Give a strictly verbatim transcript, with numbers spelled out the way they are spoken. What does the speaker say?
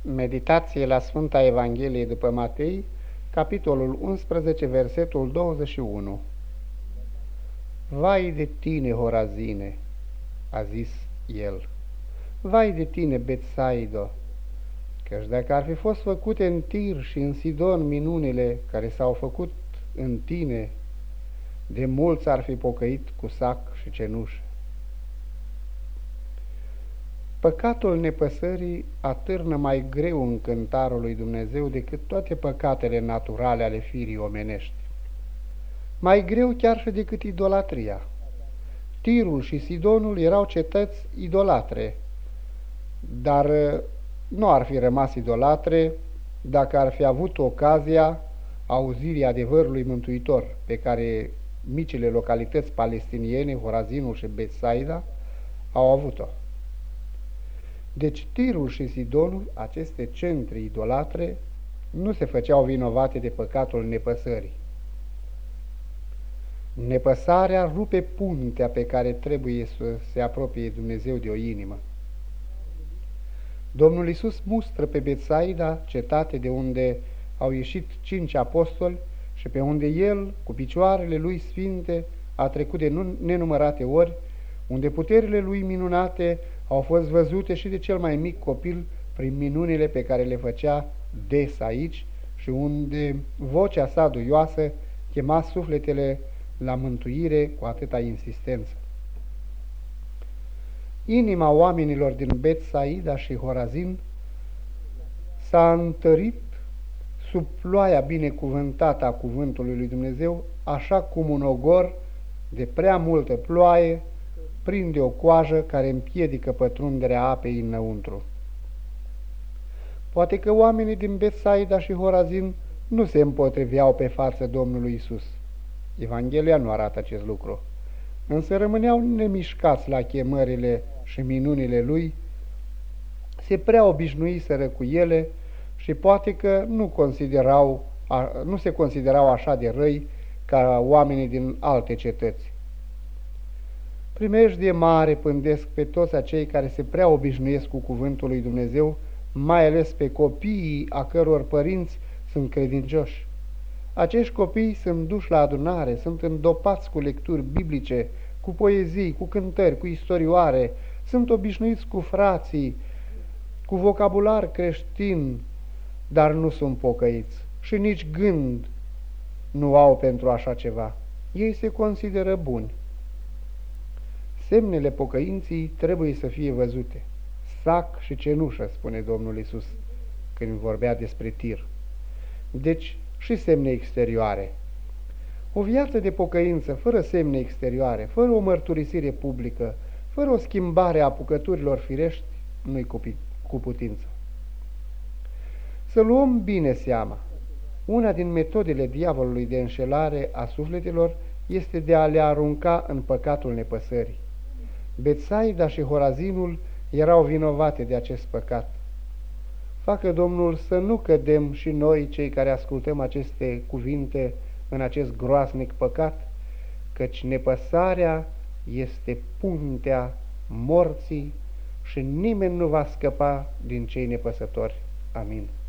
Meditație la Sfânta Evanghelie după Matei, capitolul unsprezece, versetul douăzeci și unu. Vai de tine, Horazine, a zis el, vai de tine, Betsaido, căci dacă ar fi fost făcute în Tir și în Sidon minunile care s-au făcut în tine, de mulți ar fi pocăit cu sac și cenușă. Păcatul nepăsării atârnă mai greu în cântarul lui Dumnezeu decât toate păcatele naturale ale firii omenești. Mai greu chiar și decât idolatria. Tirul și Sidonul erau cetăți idolatre, dar nu ar fi rămas idolatre dacă ar fi avut ocazia auzirii adevărului mântuitor pe care micile localități palestiniene, Horazinul și Betsaida, au avut-o. Deci Tirul și Sidonul, aceste centri idolatre, nu se făceau vinovate de păcatul nepăsării. Nepăsarea rupe puntea pe care trebuie să se apropie Dumnezeu de o inimă. Domnul Iisus mustră pe Betsaida, cetate de unde au ieșit cinci apostoli și pe unde El, cu picioarele Lui sfinte, a trecut de nenumărate ori, unde puterile Lui minunate au fost văzute și de cel mai mic copil prin minunile pe care le făcea des aici și unde vocea sa duioasă chema sufletele la mântuire cu atâta insistență. Inima oamenilor din Betsaida și Horazin s-a întărit sub ploaia binecuvântată a cuvântului lui Dumnezeu, așa cum un ogor de prea multă ploaie prinde o coajă care împiedică pătrunderea apei înăuntru. Poate că oamenii din Betsaida și Horazin nu se împotriveau pe față Domnului Iisus. Evanghelia nu arată acest lucru, însă rămâneau nemișcați la chemările și minunile Lui, se prea obișnuiseră cu ele și poate că nu, considerau, nu se considerau așa de răi ca oamenii din alte cetăți. Primejdie mare pândesc pe toți acei care se prea obișnuiesc cu cuvântul lui Dumnezeu, mai ales pe copiii a căror părinți sunt credincioși. Acești copii sunt duși la adunare, sunt îndopați cu lecturi biblice, cu poezii, cu cântări, cu istorioare, sunt obișnuiți cu frații, cu vocabular creștin, dar nu sunt pocăiți și nici gând nu au pentru așa ceva. Ei se consideră buni. Semnele pocăinții trebuie să fie văzute. Sac și cenușă, spune Domnul Iisus când vorbea despre Tir. Deci și semne exterioare. O viață de pocăință fără semne exterioare, fără o mărturisire publică, fără o schimbare a apucăturilor firești, nu-i cu putință. Să luăm bine seama. Una din metodele diavolului de înșelare a sufletelor este de a le arunca în păcatul nepăsării. Betsaida și Horazinul erau vinovate de acest păcat. Facă Domnul să nu cădem și noi, cei care ascultăm aceste cuvinte, în acest groaznic păcat, căci nepăsarea este puntea morții și nimeni nu va scăpa din cei nepăsători. Amin.